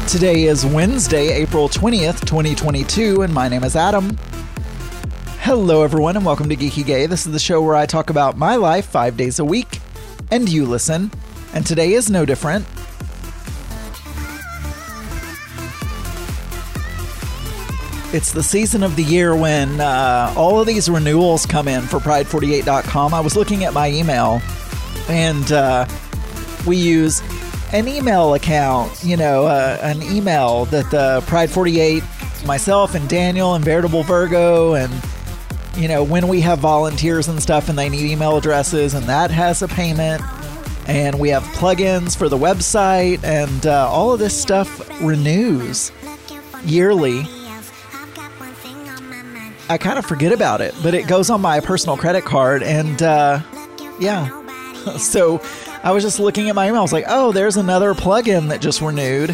Today is Wednesday, April 20th, 2022, and my name is Adam. Hello, everyone, and welcome to Geeky Gay. This is the show where I talk about my life 5 days a week, and you listen. And today is no different. It's the season of the year when all of these renewals come in for Pride48.com. I was looking at my email, and we use an email account, an email that the Pride48, myself and Daniel and Veritable Virgo, and, when we have volunteers and stuff and they need email addresses, and that has a payment, and we have plugins for the website, and all of this stuff renews yearly. I kind of forget about it, but it goes on my personal credit card, and yeah. So I was just looking at my email. I was like, oh, there's another plugin that just renewed.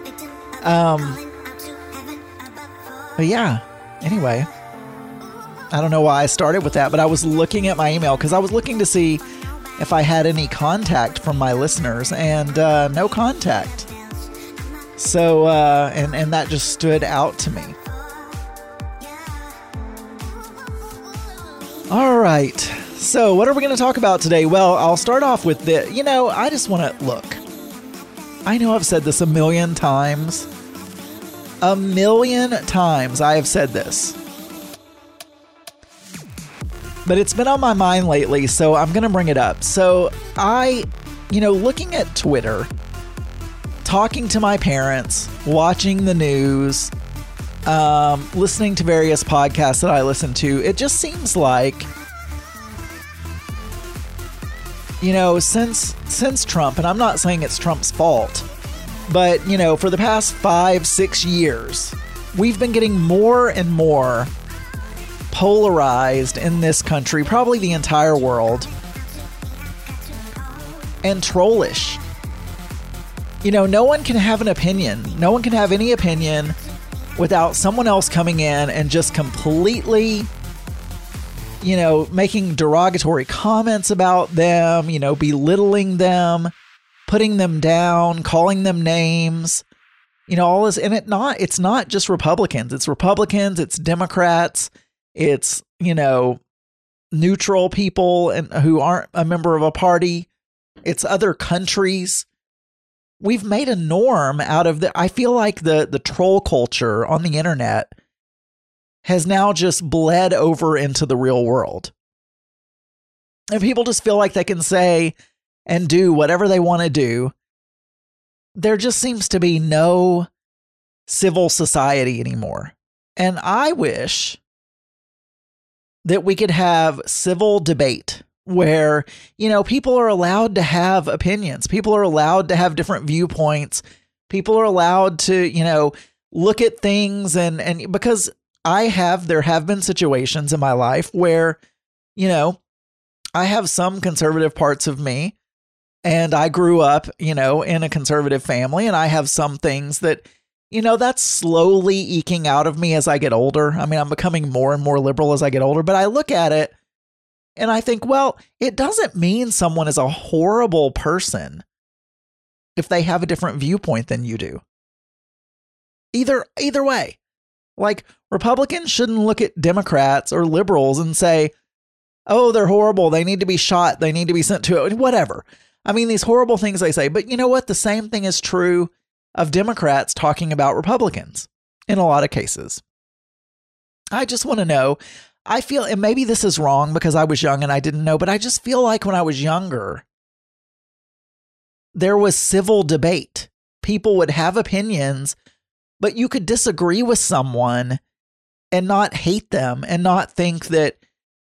But yeah, anyway, I don't know why I started with that, but I was looking at my email because I was looking to see if I had any contact from my listeners, and no contact. So, and that just stood out to me. All right. So what are we going to talk about today? Well, I'll start off with I just want to look. I know I've said this a million times. A million times I have said this. But it's been on my mind lately, so I'm going to bring it up. So looking at Twitter, talking to my parents, watching the news, listening to various podcasts that I listen to, it just seems like, since Trump, and I'm not saying it's Trump's fault, but, for the past 5-6 years, we've been getting more and more polarized in this country, probably the entire world, and trollish. No one can have an opinion. No one can have any opinion without someone else coming in and just completely, making derogatory comments about them, belittling them, putting them down, calling them names, all this. And it's not just Republicans. It's Republicans, it's Democrats, it's, neutral people and who aren't a member of a party. It's other countries. We've made a norm out of I feel like the troll culture on the internet has now just bled over into the real world. And people just feel like they can say and do whatever they want to do. There just seems to be no civil society anymore. And I wish that we could have civil debate where, people are allowed to have opinions. People are allowed to have different viewpoints. People are allowed to, look at things and because there have been situations in my life where, I have some conservative parts of me, and I grew up, in a conservative family, and I have some things that, that's slowly eking out of me as I get older. I mean, I'm becoming more and more liberal as I get older, but I look at it and I think, well, it doesn't mean someone is a horrible person if they have a different viewpoint than you do. Either way. Like, Republicans shouldn't look at Democrats or liberals and say, oh, they're horrible, they need to be shot, they need to be sent to whatever. I mean, these horrible things they say. But you know what? The same thing is true of Democrats talking about Republicans in a lot of cases. I just want to know, I feel, and maybe this is wrong because I was young and I didn't know, but I just feel like when I was younger, there was civil debate. People would have opinions, but you could disagree with someone and not hate them and not think that,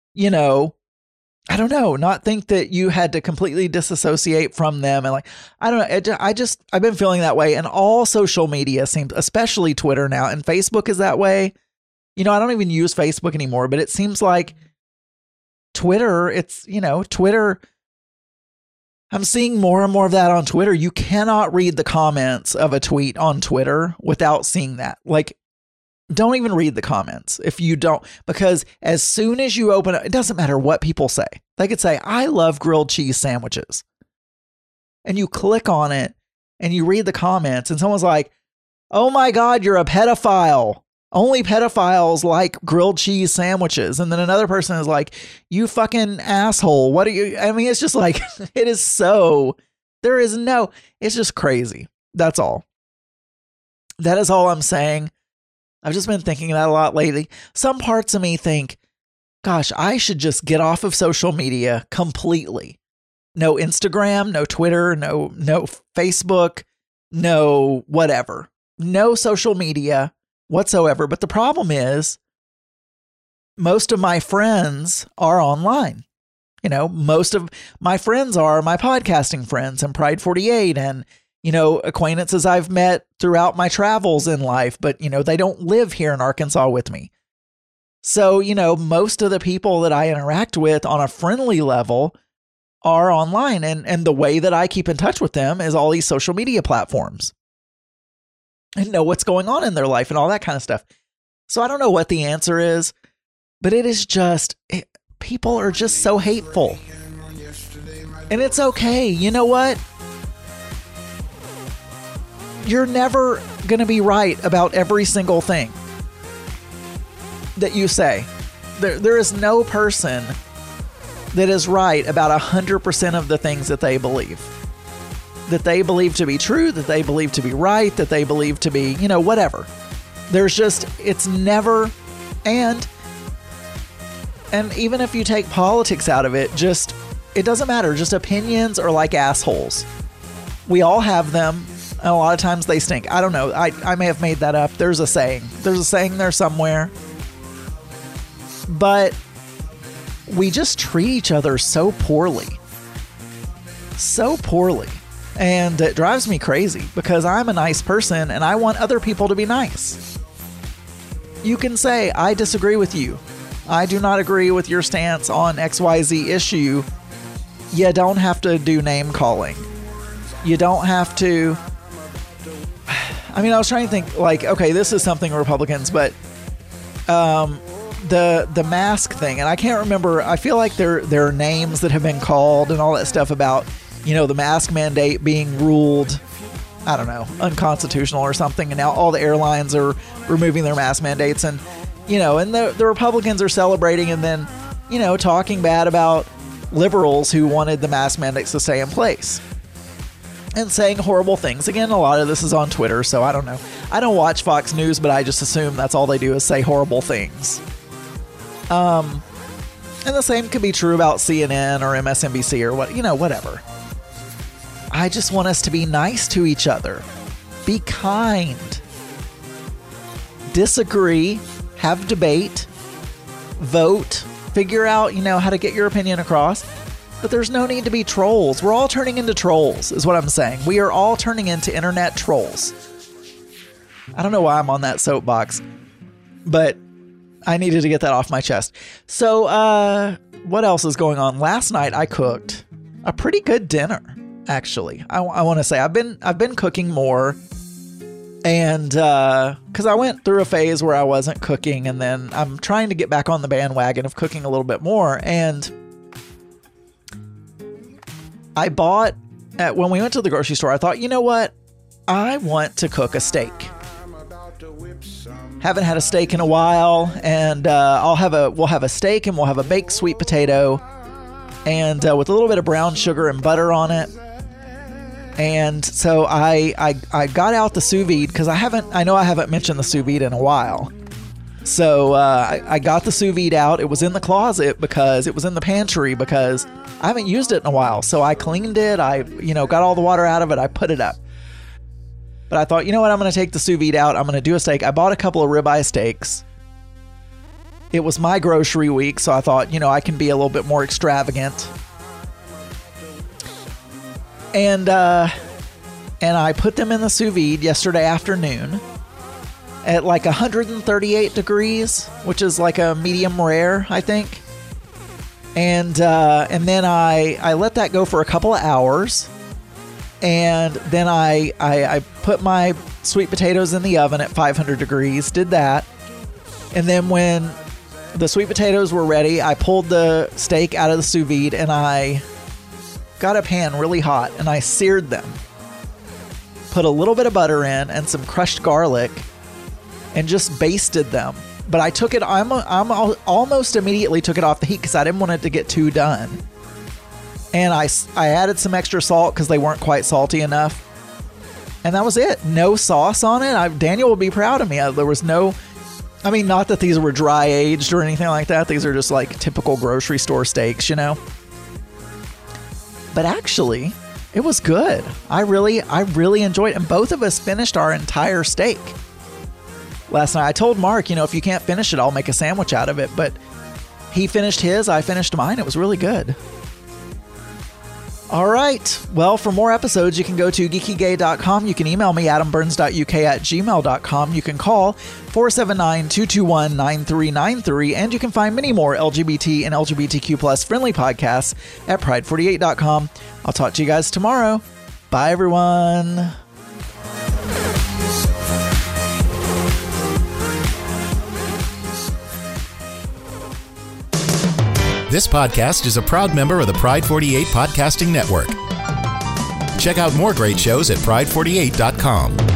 not think that you had to completely disassociate from them. And I've been feeling that way. And all social media seems, especially Twitter now, and Facebook is that way. I don't even use Facebook anymore, but it seems like Twitter, Twitter, I'm seeing more and more of that on Twitter. You cannot read the comments of a tweet on Twitter without seeing that. Like, don't even read the comments if you don't, because as soon as you open it, it doesn't matter what people say. They could say, I love grilled cheese sandwiches. And you click on it and you read the comments and someone's like, oh my God, you're a pedophile. Only pedophiles like grilled cheese sandwiches. And then another person is like, you fucking asshole. What are you? I mean, it's just like, it is so, it's just crazy. That's all. That is all I'm saying. I've just been thinking that a lot lately. Some parts of me think, gosh, I should just get off of social media completely. No Instagram, no Twitter, no Facebook, no whatever. No social media whatsoever. But the problem is, most of my friends are online. You know, most of my friends are my podcasting friends and Pride 48 and, you know, acquaintances I've met throughout my travels in life, but, you know, they don't live here in Arkansas with me. So, you know, most of the people that I interact with on a friendly level are online. And the way that I keep in touch with them is all these social media platforms and know what's going on in their life and all that kind of stuff. So I don't know what the answer is, but it is just, people are just so hateful. And it's okay. You know what? You're never going to be right about every single thing that you say. There is no person that is right about 100% of the things that they believe. That they believe to be true, that they believe to be right, that they believe to be, you know, whatever. There's just, it's never, and even if you take politics out of it, just, it doesn't matter. Just opinions are like assholes. We all have them, and a lot of times they stink. I don't know. I may have made that up. There's a saying. There's a saying there somewhere. But we just treat each other so poorly. So poorly. And it drives me crazy because I'm a nice person and I want other people to be nice. You can say, I disagree with you. I do not agree with your stance on XYZ issue. You don't have to do name calling. You don't have to. I mean, I was trying to think like, okay, this is something Republicans, but the mask thing, and I can't remember. I feel like there are names that have been called and all that stuff about, you know, the mask mandate being ruled, I don't know, unconstitutional or something. And now all the airlines are removing their mask mandates, and, you know, and the Republicans are celebrating and then, you know, talking bad about liberals who wanted the mask mandates to stay in place and saying horrible things. Again, a lot of this is on Twitter, so I don't know. I don't watch Fox News, but I just assume that's all they do is say horrible things. And the same could be true about CNN or MSNBC or what, you know, whatever. I just want us to be nice to each other. Be kind. Disagree. Have debate. Vote. Figure out, you know, how to get your opinion across. But there's no need to be trolls. We're all turning into trolls, is what I'm saying. We are all turning into internet trolls. I don't know why I'm on that soapbox, but I needed to get that off my chest. So, what else is going on? Last night I cooked a pretty good dinner, actually. I want to say I've been cooking more, and because I went through a phase where I wasn't cooking, and then I'm trying to get back on the bandwagon of cooking a little bit more. And I bought, when we went to the grocery store, I thought, you know what? I want to cook a steak. Haven't had a steak in a while, and we'll have a steak, and we'll have a baked sweet potato, and with a little bit of brown sugar and butter on it. And so I got out the sous vide because I know I haven't mentioned the sous vide in a while. So I got the sous vide out. It was in the closet because it was in the pantry because I haven't used it in a while. So I cleaned it. I, you know, got all the water out of it. I put it up. But I thought, you know what? I'm going to take the sous vide out. I'm going to do a steak. I bought a couple of ribeye steaks. It was my grocery week, so I thought, you know, I can be a little bit more extravagant. And I put them in the sous vide yesterday afternoon at like 138 degrees, which is like a medium rare, I think. And then I let that go for a couple of hours. And then I put my sweet potatoes in the oven at 500 degrees, did that. And then when the sweet potatoes were ready, I pulled the steak out of the sous vide and I got a pan really hot and I seared them. put a little bit of butter in and some crushed garlic and just basted them. But I took it, I'm almost immediately took it off the heat because I didn't want it to get too done. And I added some extra salt because they weren't quite salty enough. And that was it. No sauce on it. Daniel would be proud of me. There was no, I mean, not that these were dry aged or anything like that. These are just like typical grocery store steaks, you know. But actually, it was good. I really enjoyed it. And both of us finished our entire steak last night. I told Mark, you know, if you can't finish it, I'll make a sandwich out of it. But he finished his, I finished mine. It was really good. All right. Well, for more episodes, you can go to geekygay.com. You can email me, adamburns.uk@gmail.com. You can call 479-221-9393. And you can find many more LGBT and LGBTQ plus friendly podcasts at pride48.com. I'll talk to you guys tomorrow. Bye, everyone. This podcast is a proud member of the Pride 48 Podcasting Network. Check out more great shows at pride48.com.